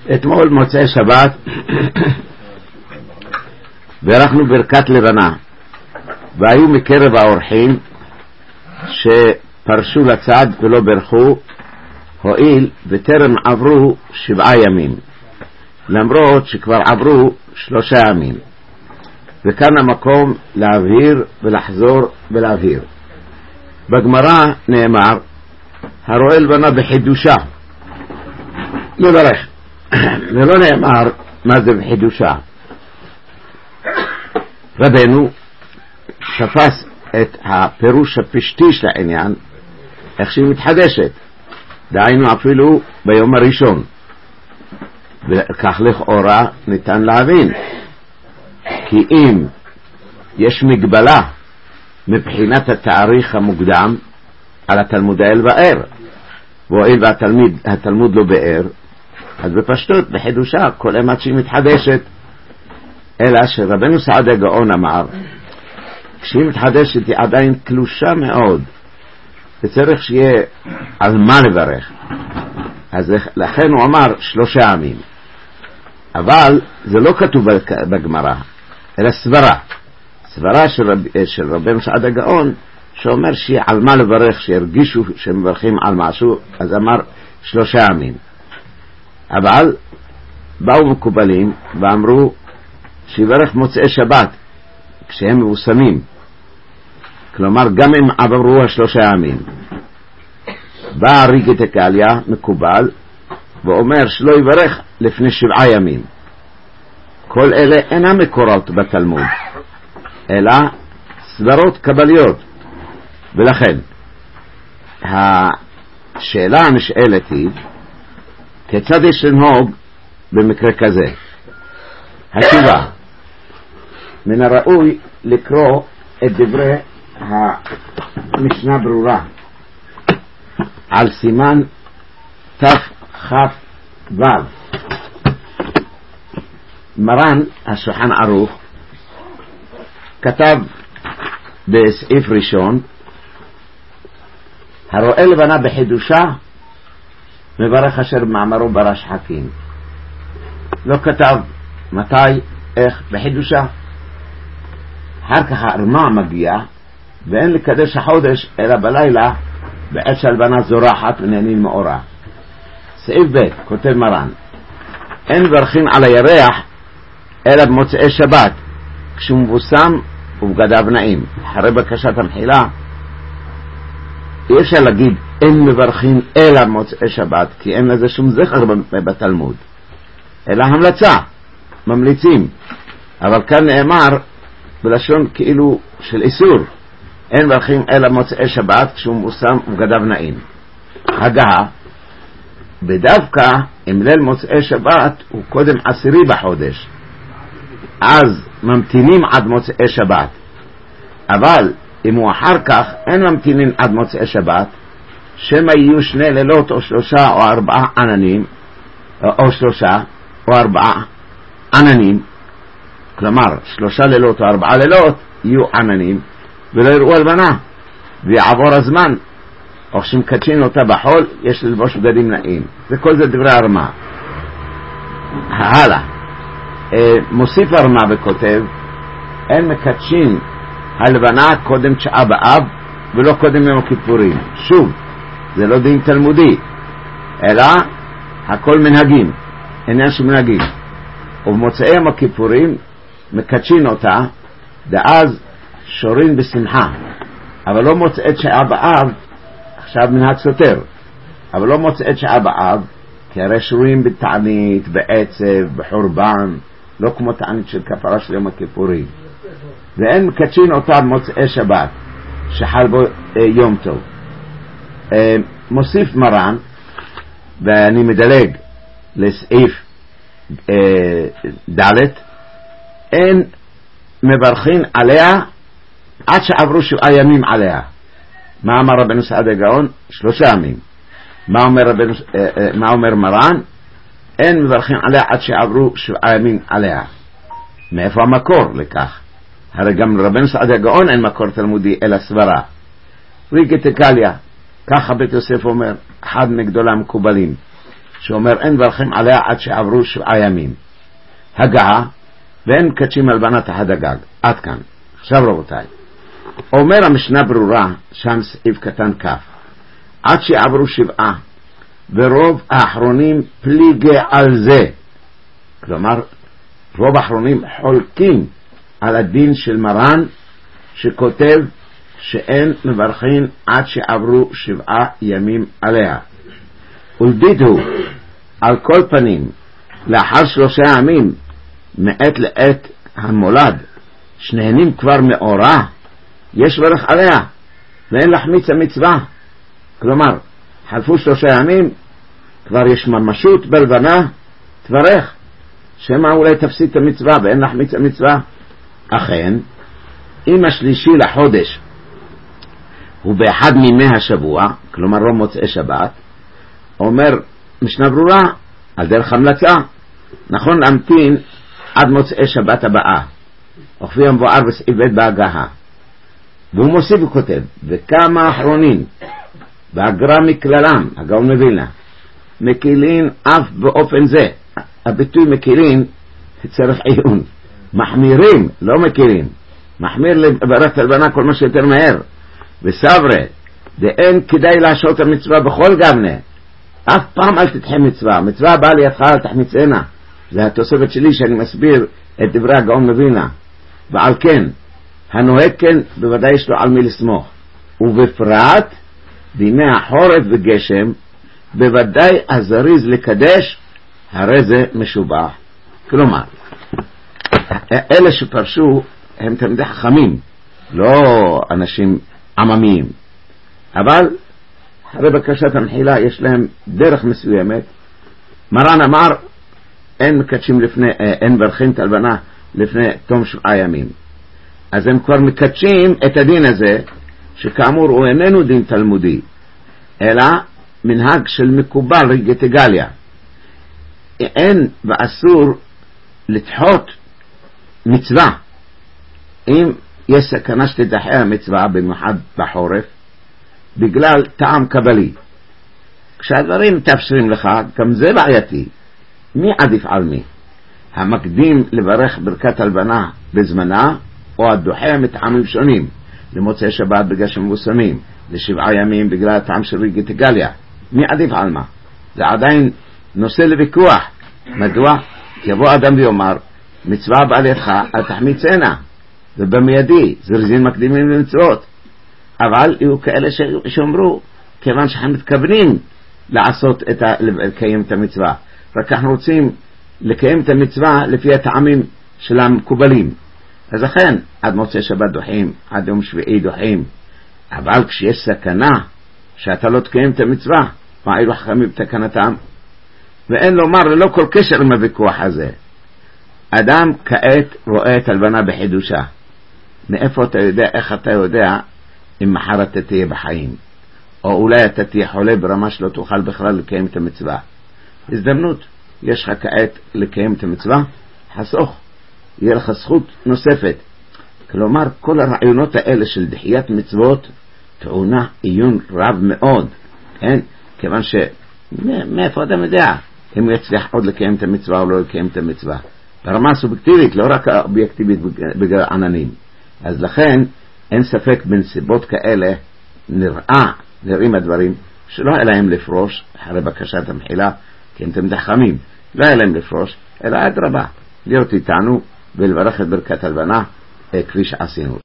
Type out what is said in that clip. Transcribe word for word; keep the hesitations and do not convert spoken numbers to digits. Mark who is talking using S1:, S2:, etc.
S1: אתמול מוצאי שבת ברכנו ברכת לבנה, והיו מקרב האורחים שפרשו לצד ולא ברכו, הועיל וטרם עברו שבעה ימים, למרות שכבר עברו שלושה ימים. וכאן המקום להבהיר ולחזור ולהבהיר. בגמרא נאמר, הרואה לבנה בחידושה מברך, ולא נאמר מה זה בחידושה. רבנו תפס את הפירוש הפשטי של העניין, איך שהיא מתחדשת, דהיינו אפילו ביום הראשון, וכך לכאורה ניתן להבין, כי אם יש מגבלה מבחינת התאריך המוקדם על התלמוד האל באר, והואיל והתלמיד, התלמוד לא באר, אז בפשטות בחידושה כל אימת שהיא מתחדשת. אלא שרבנו סעדיה גאון אמר, כשהיא מתחדשת היא עדיין קלושה מאוד, וצריך שיהיה על מה לברך. אז לכן הוא אמר שלושה ימים, אבל זה לא כתוב בגמרא, אלא סברה סברה של, רב, של רבנו סעדיה גאון, שאומר שיהיה על מה לברך, שירגישו שמברכים על משהו, אז אמר שלושה ימים. אבל באו מקובלים ואמרו שיברך מוצאי שבת כשהם מבוסמים, כלומר גם אם עברו השלושה ימים. בא ריגי תקליה מקובל ואומר שלא יברך לפני שבעה ימים. כל אלה אינם מקורות בתלמוד, אלא סברות קבליות. ולכן השאלה הנשאלת היא, כיצד יש לנהוג במקרה כזה? התשובה, מן הראוי לקרוא את דברי המשנה ברורה על סימן תכ"ו. מרן השולחן ערוך כתב בסעיף ראשון, הרואה לבנה בחידושה מברך אשר במאמרו ברש חכים. לא כתב מתי, איך, בחידושה. אחר כך הארמה מגיע, ואין לקדש החודש אלא בלילה בעת שהלבנה זורחת ונהנין מאורה. סעיף ב' כותב מרן, אין מברכים על הירח אלא במוצאי שבת כשהוא מבוסם ובגדיו נעים. אחרי בקשת המחילה אי אפשר להגיד אין מברכים אלא במוצאי שבת, כי אין לזה שום זכר בתלמוד, אלא המלצה, ממליצים. אבל כאן נאמר בלשון כאילו של איסור, אין מברכים אלא במוצאי שבת כשהוא מבוסם ובגדיו נעים. הגעה בדווקא אם ליל מוצאי שבת הוא קודם עשירי בחודש, אז ממתינים עד מוצאי שבת. אבל אם הוא אחר כך אין ממתינים עד מוצאי שבת, שמה יהיו שני לילות או שלושה או ארבעה עננים, או שלושה או ארבעה עננים, כלומר שלושה לילות או ארבעה לילות יהיו עננים ולא יראו הלבנה, ויעבור הזמן, או שמקדשים אותה בחול יש ללבוש בגדים נעים. זה כל זה דברי הרמה. הלאה, מוסיף הרמה וכותב, אין מקדשים הלבנה קודם תשעה באב ולא קודם יום הכיפורים. שוב, זה לא דין תלמודי, אלא הכל מנהגים, עניין שמנהגים. ובמוצאי יום הכיפורים מקדשים אותה, דאז שורים בשמחה. אבל לא מוצאי תשעה באב, עכשיו מנהג סותר, אבל לא מוצאי תשעה באב, כי הרי שורים בתענית, בעצב, בחורבן, לא כמו תענית של כפרה של יום הכיפורים. ואין מקדשים אותה במוצאי שבת שחל בו אה, יום טוב. אה, מוסיף מרן, ואני מדלג לסעיף אה, ד', אין מברכים עליה עד שעברו שבעה ימים עליה. מה אמר רבנו סעדיה גאון? שלושה ימים. מה אומר, רבנו, אה, אה, מה אומר מרן? אין מברכים עליה עד שעברו שבעה ימים עליה. מאיפה המקור לכך? הרי גם רבנו סעדיה גאון אין מקור תלמודי אלא סברה. ריגי תקליה, ככה בית יוסף אומר, אחד מגדולי המקובלים, שאומר אין מברכים עליה עד שעברו שבעה ימים. הגעה, ואין מקדשים הלבנת הדגג. עד כאן. עכשיו רבותיי, אומר המשנה ברורה, שם סעיף קטן כף, עד שעברו שבעה, ורוב האחרונים פליגי על זה. כלומר, רוב האחרונים חולקים על הדין של מרן, שכותב שאין מברכים עד שעברו שבעה ימים עליה. ולדידו, על כל פנים, לאחר שלושה ימים, מעת לעת המולד, שנהנים כבר מאורה, יש ברך עליה, ואין להחמיץ המצווה. כלומר, חלפו שלושה ימים, כבר יש ממשות בלבנה, תברך, שמה אולי תפסיד את המצווה, ואין להחמיץ המצווה. אכן, אם השלישי לחודש, הוא באחד מימי השבוע, כלומר לא מוצאי שבת, אומר משנה ברורה, על דרך המלצה, נכון להמתין עד מוצאי שבת הבאה, וכפי המבואר בסעיף ב' בהגהה. והוא מוסיף וכותב, וכמה אחרונים, בהגרא מכללם, הגאון מווילנה, מקילין אף באופן זה. הביטוי מקילין צריך עיון, מחמירים, לא מקילין, מחמיר לברך הלבנה כל מה שיותר מהר. וסברה, ואין כדאי לעשות המצווה בכל גבנה, אף פעם אל תדחה מצווה, מצווה באה לידך אל תחמיצנה. זה התוספת שלי שאני מסביר את דברי הגאון מווילנה. ועל כן, הנוהג כן בוודאי יש לו על מי לסמוך, ובפרט בימי החורף וגשם בוודאי הזריז לקדש, הרי זה משובח. כלומר, אלה שפרשו הם תלמידי חכמים, לא אנשים עממיים, אבל הרי בקשת המחילה יש להם דרך מסוימת. מרן אמר אין מקדשים לפני, אין ברכין את הלבנה לפני תום שבעה ימים, אז הם כבר מקדשים את הדין הזה, שכאמור הוא איננו דין תלמודי, אלא מנהג של מקובל רגטגליה. אין ואסור לדחות מצווה אם יש סכנה שתדחה המצווה, במיוחד בחורף, בגלל טעם קבלי. כשהדברים תאפשרים לך, גם זה בעייתי. מי עדיף על מי? המקדים לברך ברכת הלבנה בזמנה, או הדוחה מטעמים שונים, למוצאי שבת בגלל שמבוסמים, לשבעה ימים בגלל הטעם של רגטגליה. מי עדיף על מה? זה עדיין נושא לוויכוח. מדוע? יבוא אדם ויאמר, מצווה באה לידך, אל תחמיצנה, ובמיידי, זריזין מקדימים למצוות. אבל יהיו כאלה שאומרו, כיוון שאנחנו מתכוונים לעשות את ה... לקיים את המצווה, רק אנחנו רוצים לקיים את המצווה לפי הטעמים של המקובלים. אז לכן, עד מוצאי שבת דוחים, עד יום שביעי דוחים. אבל כשיש סכנה שאתה לא תקיים את המצווה, מה אילו חכמים בתקנתם? ואין לומר ללא כל קשר עם הוויכוח הזה. אדם כעת רואה את הלבנה בחידושה. מאיפה אתה יודע, איך אתה יודע אם מחר אתה תהיה בחיים? או אולי אתה תהיה חולה ברמה שלא תוכל בכלל לקיים את המצווה. הזדמנות, יש לך כעת לקיים את המצווה, חסוך, יהיה לך זכות נוספת. כלומר, כל הרעיונות האלה של דחיית מצוות טעונה עיון רב מאוד, כן? כיוון ש... מאיפה אדם יודע אם הוא יצליח עוד לקיים את המצווה או לא לקיים את המצווה? ברמה סובייקטיבית, לא רק אובייקטיבית בגלל עננים. אז לכן, אין ספק בנסיבות כאלה, נראה, נראים הדברים, שלא היה להם לפרוש, אחרי בקשת המחילה, כי הם תמיד חכמים, לא היה להם לפרוש, אלא אדרבה, להיות איתנו ולברך את ברכת הלבנה, כפי שעשינו.